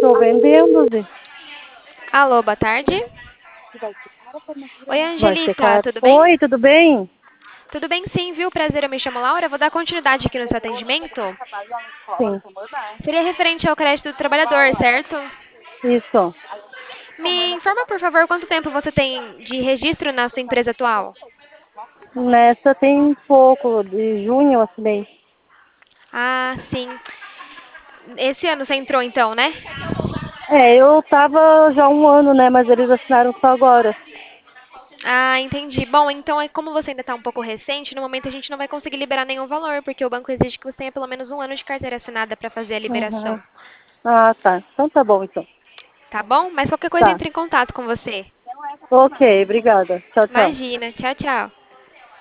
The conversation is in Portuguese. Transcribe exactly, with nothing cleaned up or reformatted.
tô vendendo, Zê. Alô, boa tarde. Oi, Vai ser Angelica, caro. tudo bem? Oi, tudo bem? Tudo bem sim, viu? Prazer, eu me chamo Laura. Vou dar continuidade aqui no seu atendimento. Sim, Seria referente ao crédito do trabalhador, certo? isso. Me informa, por favor, quanto tempo você tem de registro na sua empresa atual? Nessa tem pouco, de junho eu assinei. Ah, sim. Esse ano você entrou então, né? É, eu tava já há um ano, né, mas eles assinaram só agora. Ah, entendi. Bom, então, é como você ainda está um pouco recente, no momento a gente não vai conseguir liberar nenhum valor, porque o banco exige que você tenha pelo menos um ano de carteira assinada para fazer a Uhum. liberação. Ah, tá. Então tá bom, então. Tá bom? Mas qualquer coisa Tá. entre em contato com você. Ok, obrigada. Tchau, tchau. Imagina. Tchau, tchau.